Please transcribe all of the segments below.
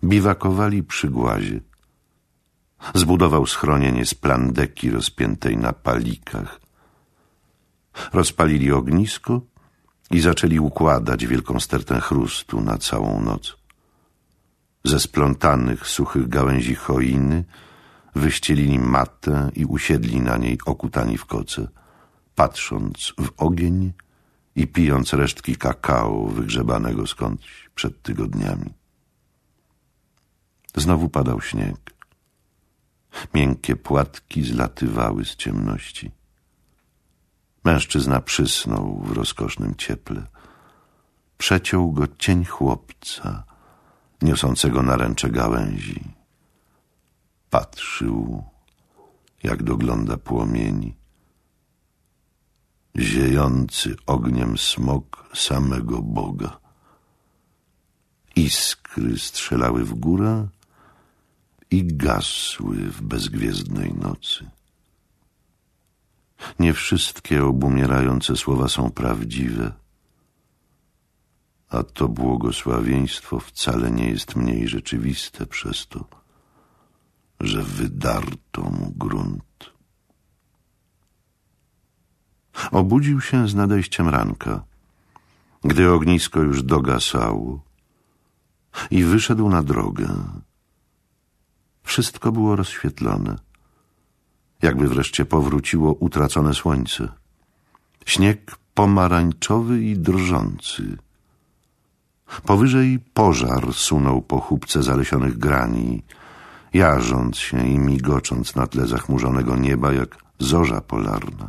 Biwakowali przy głazie. Zbudował schronienie z plandeki rozpiętej na palikach. Rozpalili ognisko i zaczęli układać wielką stertę chrustu na całą noc. Ze splątanych, suchych gałęzi choiny wyścielili matę i usiedli na niej okutani w koce, patrząc w ogień i pijąc resztki kakao wygrzebanego skądś przed tygodniami. Znowu padał śnieg. Miękkie płatki zlatywały z ciemności. Mężczyzna przysnął w rozkosznym cieple. Przeciął go cień chłopca, niosącego naręcze gałęzi. Patrzył, jak dogląda płomieni. Ziejący ogniem smok samego Boga. Iskry strzelały w górę i gasły w bezgwiezdnej nocy. Nie wszystkie obumierające słowa są prawdziwe, a to błogosławieństwo wcale nie jest mniej rzeczywiste przez to, że wydarto mu grunt. Obudził się z nadejściem ranka, gdy ognisko już dogasało, i wyszedł na drogę. Wszystko było rozświetlone, jakby wreszcie powróciło utracone słońce. Śnieg pomarańczowy i drżący. Powyżej pożar sunął po chóbce zalesionych grani, jarząc się i migocząc na tle zachmurzonego nieba jak zorza polarna.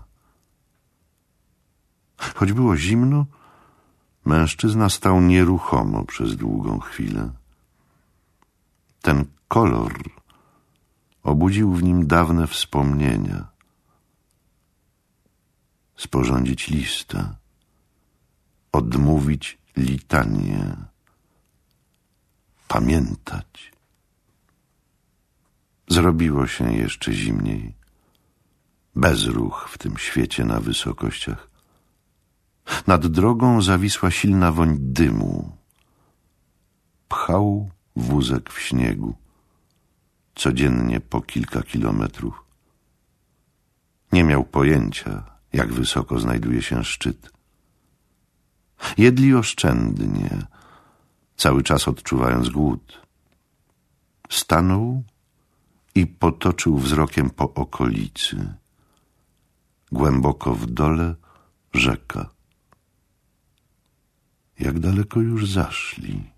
Choć było zimno, mężczyzna stał nieruchomo przez długą chwilę. Ten kolor obudził w nim dawne wspomnienia. Sporządzić listę, odmówić litanię, pamiętać. Zrobiło się jeszcze zimniej. Bezruch w tym świecie na wysokościach. Nad drogą zawisła silna woń dymu. Pchał wózek w śniegu, codziennie po kilka kilometrów. Nie miał pojęcia, jak wysoko znajduje się szczyt. Jedli oszczędnie, cały czas odczuwając głód. Stanął i potoczył wzrokiem po okolicy. Głęboko w dole rzeka. Jak daleko już zaszli?